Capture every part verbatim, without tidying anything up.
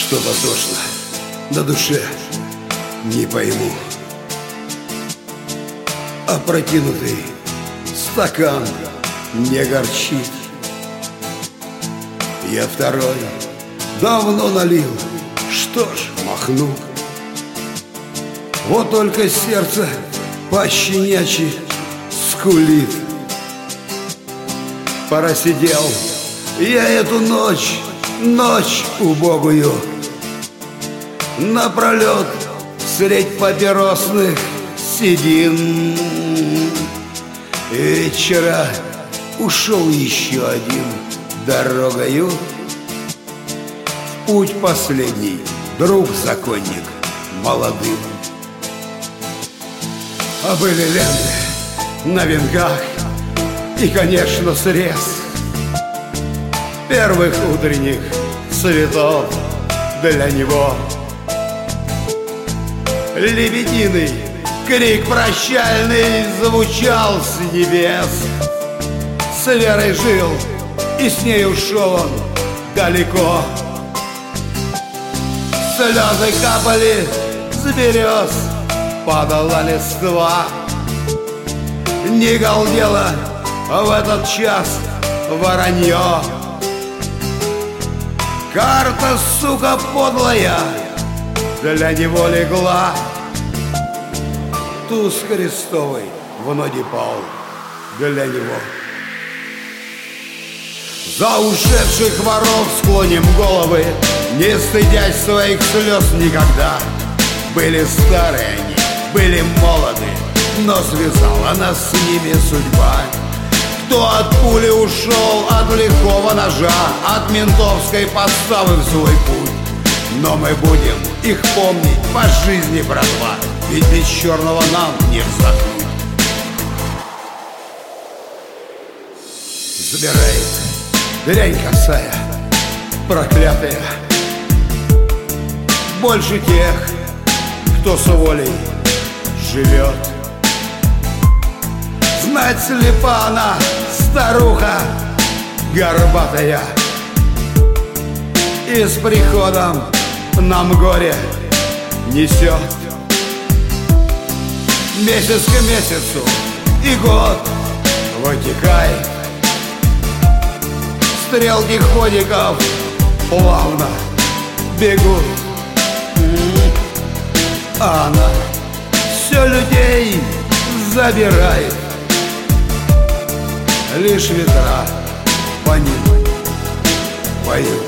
Что-то тошно на душе, не пойму. Опрокинутый стакан не горчит. Я второй давно налил, что ж, махну. Вот только сердце пощенячьи скулит. Просидел я эту ночь, ночь убогую, напролет средь папиросных седин. И вчера ушел еще один дорогою, в путь последний друг-законник молодым. А были ленты на венках и, конечно, срез первых утренних цветов для него. Лебединый крик прощальный звучал с небес. С Верой жил, и с ней ушел он далеко. Слезы капали с берез, падала листва. Не галдело в этот час воронье. Карта, сука, подлая, для него легла. Туз крестовый в ноги пал для него. За ушедших воров склоним головы, не стыдясь своих слез никогда. Были старые они, были молоды, но связала нас с ними судьба. Кто от пули ушел, от лихого ножа, от ментовской подставы в свой путь. Но мы будем их помнить по жизни, братва, ведь без черного нам не вздохнуть. Забирает дрянь косая, проклятая, больше тех, кто с волей живет. Знать слепа она, старуха горбатая, и с приходом нам горе несет. Месяц к месяцу и год вытекает, стрелки ходиков плавно бегут, а она все людей забирает. Лишь ветра по ним поют.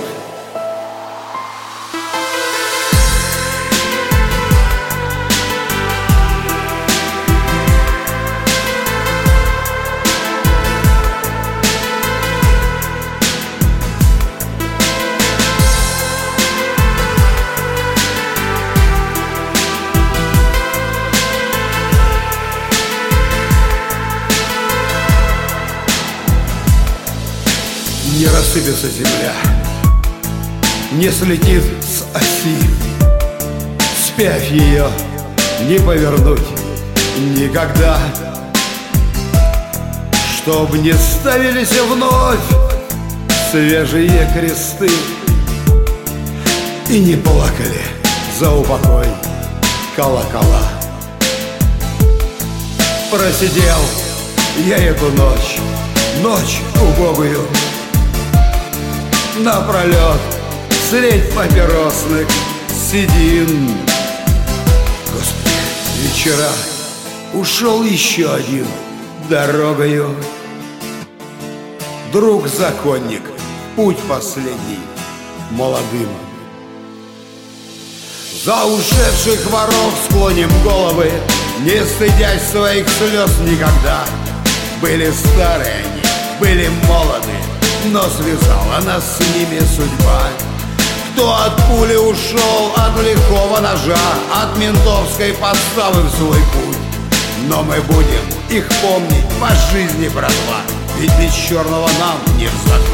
Не рассыпется земля, не слетит с оси, спявь ее не повернуть никогда. Чтоб не ставились вновь свежие кресты и не плакали за упокой колокола. Просидел я эту ночь, ночь убогую, напролет средь папиросных седин. Господи, вечера ушел еще один дорогою, друг-законник, путь последний молодым. За ушедших воров склоним головы, не стыдясь своих слез никогда. Были старые они, были молоды, но связала нас с ними судьба. Кто от пули ушел, от лихого ножа, от ментовской подставы в свой путь. Но мы будем их помнить по жизни, братва, ведь без черного нам не вздохнуть.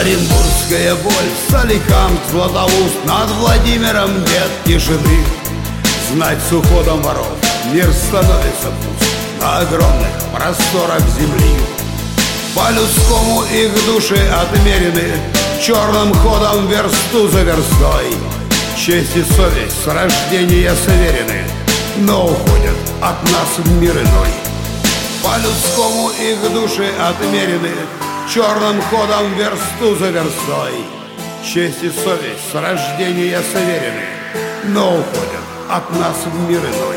Оренбургская боль, Соликамск, Златоуст, над Владимиром нет тишины. Знать, с уходом воров мир становится пуст на огромных просторах земли. По-людскому их души отмерены черным ходом версту за верстой. Честь и совесть с рождения сверены, но уходят от нас в мир иной. По-людскому их души отмерены черным ходом версту за верстой. Честь и совесть с рождения сверены, но уходят от нас в мир иной.